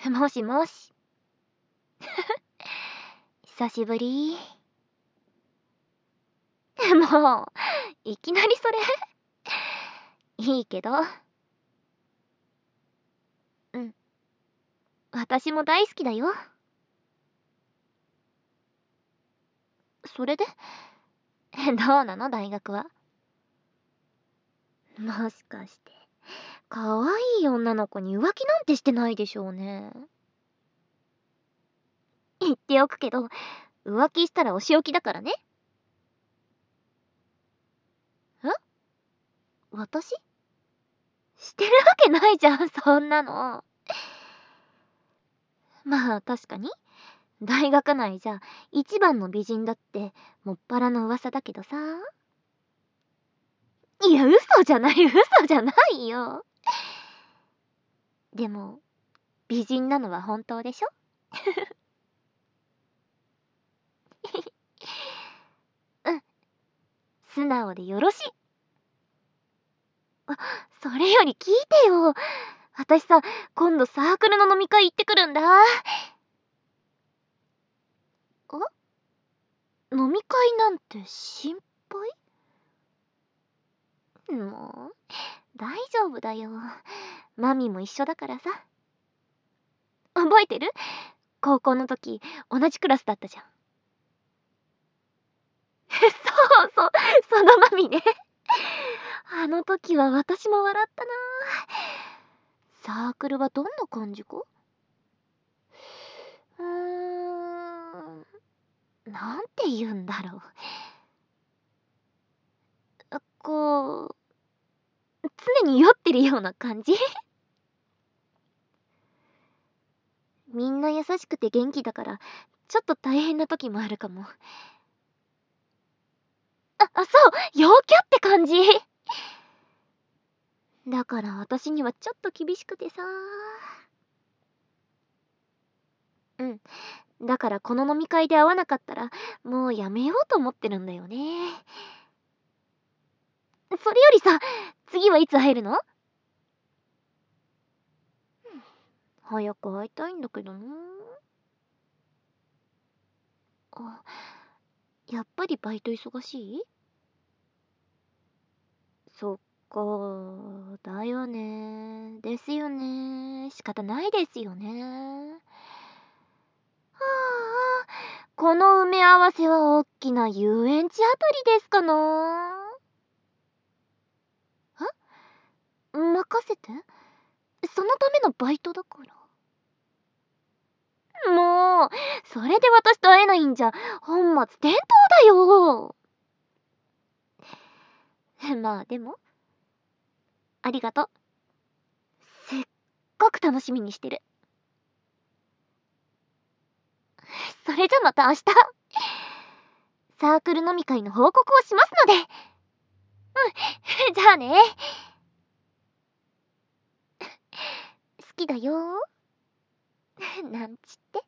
もしもし。久しぶり。もう、いきなりそれいいけど。うん。私も大好きだよ。それでどうなの大学は。もしかして、可愛い女の子に浮気なんてしてないでしょうね。言っておくけど、浮気したらお仕置きだからね。え、私してるわけないじゃん、そんなの。まあ確かに、大学内じゃ一番の美人だってもっぱらの噂だけどさ。いや、嘘じゃない、嘘じゃないよ。でも、美人なのは本当でしょ？うん、素直でよろしい。あ、それより聞いてよ。私さ、今度サークルの飲み会行ってくるんだ。飲み会なんて心配？もう、大丈夫だよ。マミも一緒だからさ。覚えてる？高校の時、同じクラスだったじゃん。そうそう、そのマミね。あの時は私も笑ったな。サークルはどんな感じか？なんて言うんだろう。こう、常に酔ってるような感じ？みんな優しくて元気だから、ちょっと大変な時もあるかも。そう、陽キャって感じ。だから私にはちょっと厳しくてさ。うん。だからこの飲み会で会わなかったら、もうやめようと思ってるんだよね。それよりさ、次はいつ会えるの？早く会いたいんだけどな。あ、やっぱりバイト忙しい？そっか、だよね。ですよね。仕方ないですよね。はあ、この埋め合わせはおっきな遊園地あたりですかな。任せて。そのためのバイトだから。もう、それで私と会えないんじゃ、本末転倒だよ。まあでも、ありがとう。すっごく楽しみにしてる。それじゃまた明日、サークル飲み会の報告をしますので。うん、じゃあね。好きだよ。なんちって。